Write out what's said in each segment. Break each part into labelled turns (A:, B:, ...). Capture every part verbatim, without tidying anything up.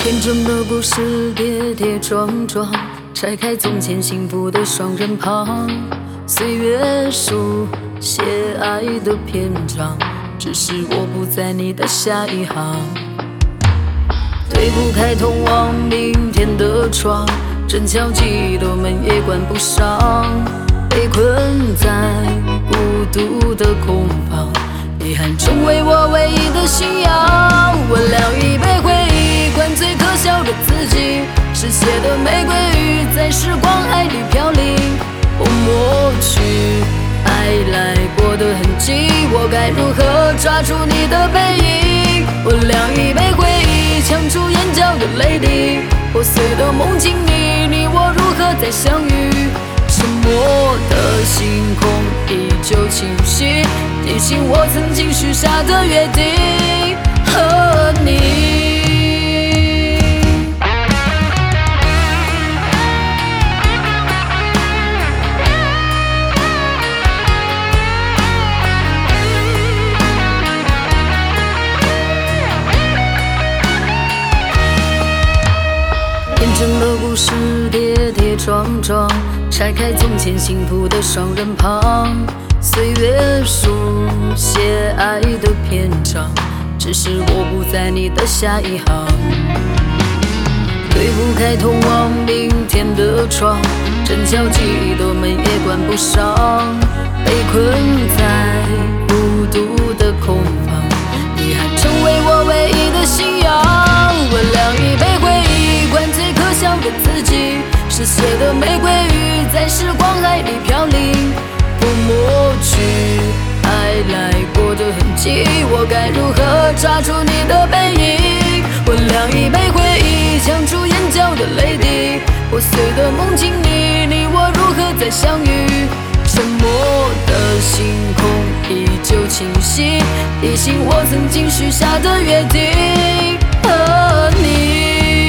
A: 天真的故事跌跌撞撞，拆开从前幸福的双人旁，岁月书写爱的篇章，只是我不在你的下一行。推不开通往明天的窗，正敲记的门也关不上，被困在孤独的空房，遗憾成为我唯一的信仰。我聊一杯回忆，灌醉可笑的自己，失血的玫瑰雨在时光海里飘零，我抹去爱来过的痕迹，我该如何抓住你的背影？我聊一杯回忆，呛出眼角的泪滴，破碎的梦境里，你我如何再相遇？沉默的星空依旧清晰，提醒我曾经许下的约定和你。天真的故事跌跌撞撞，拆开从前幸福的双人旁，岁月书写爱的篇章，只是我不在你的下一行。推不开通往明天的窗，正敲记忆的门也关不上，被困在孤独的空房，遗憾成为我唯一的信仰。我聊一杯回忆，灌醉可笑的自己，失血的玫瑰雨在时光海里飘零，我抹去爱来过的痕迹，我该如何抓住你的背影？我聊一杯回忆，呛出眼角的泪滴，破碎的梦境里，你我如何再相遇？沉默的星空依旧清晰，提醒我曾经许下的约定和你。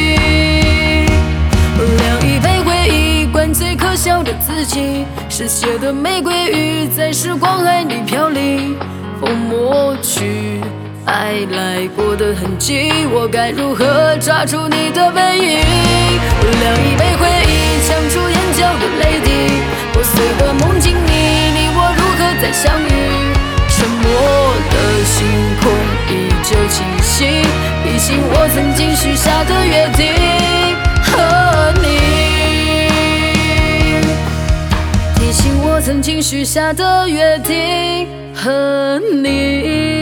A: 聊一杯回忆，灌醉可笑的自己，失血的玫瑰雨在时光海里飘零，风抹去爱来过的痕迹，我该如何抓住你的背影？我聊一杯回忆，呛出眼角的泪滴，破碎的梦境里，你我如何再相遇？沉默的星空依旧清晰，提醒我曾经许下的约定和你，提醒我曾经许下的约定和你。